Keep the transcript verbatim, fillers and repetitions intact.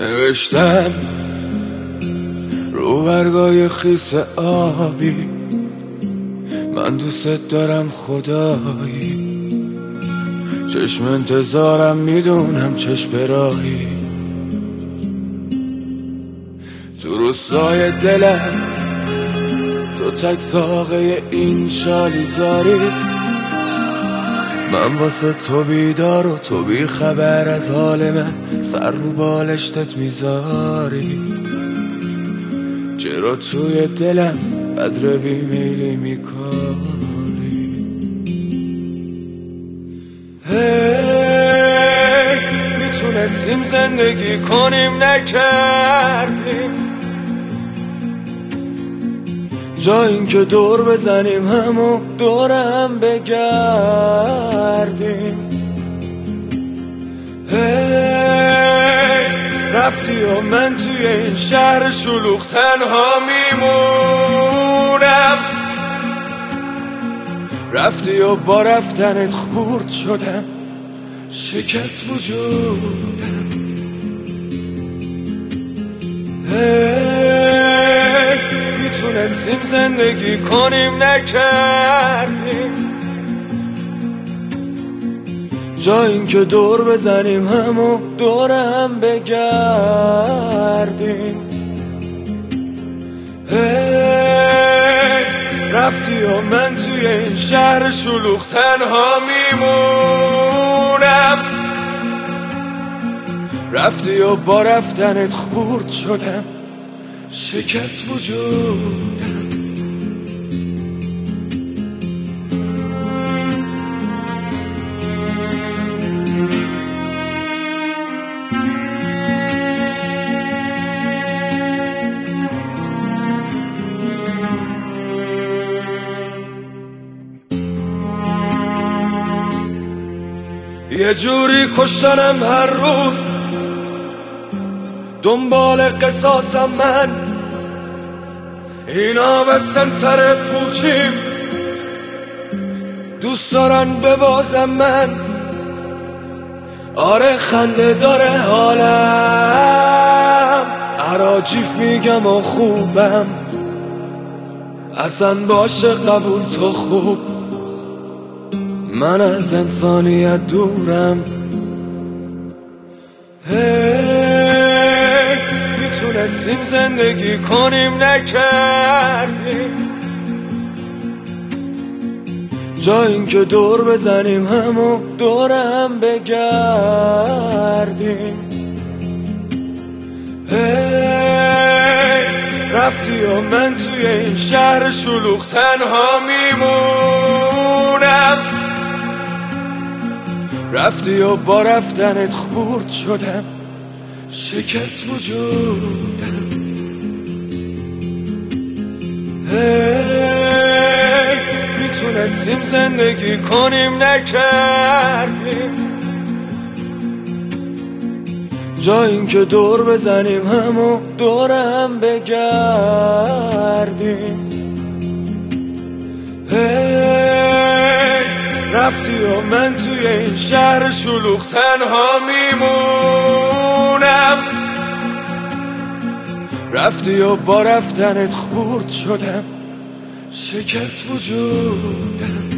نوشتم رو برگای خیس آبی، من دوست دارم خدایی، چشم انتظارم میدونم چشم براهی، تو روستای دلم تو تک ساقه این شالیزاری، من واسه تو بیدار و تو بی خبر از حال من، سر رو بالشتت میذاری، چرا توی دلم بذر بیمیلی میکاری؟ حیف میتونستیم زندگی کنیم نکردیم، جا این که دور بزنیم همو دورم بگردیم. حیف رفتی و من توی این شهر شلوغ تنها میمونم، رفتی و با رفتنت خورد شدم، شکست وجودم. حیف میتونستیم زندگی کنیم نکردیم، جا این که دور بزنیم همو دورم بگردیم. حیف رفتی و من توی این شهر شلوغ تنها میمونم، رفتی و با رفتنت خورد شدم، شکست وجودم. یه جوری کشتنم هر روز، دنبال قصاصم من، اینا بستن سر پوچیم، دوست دارن ببازم من. آره خنده داره حالم، عراجیف میگم و خوبم، اصلا باشه قبول تو خوب، من از انسانیت دورم. حیف میتونستیم زندگی کنیم نکردیم، جا این که دور بزنیم همو دورم بگردیم. حیف رفتی و من توی این شهر شلوغ تنها میمونم، رفتی و با رفتنت خورد شدم، شکست وجودم. حیف میتونستیم زندگی کنیم نکردیم، جا این که دور بزنیم همو دورم بگردیم. حیف رفتی و من توی این شهر شلوغ تنها میمونم، رفتی و با رفتنت خورد شدم، شکست وجودم.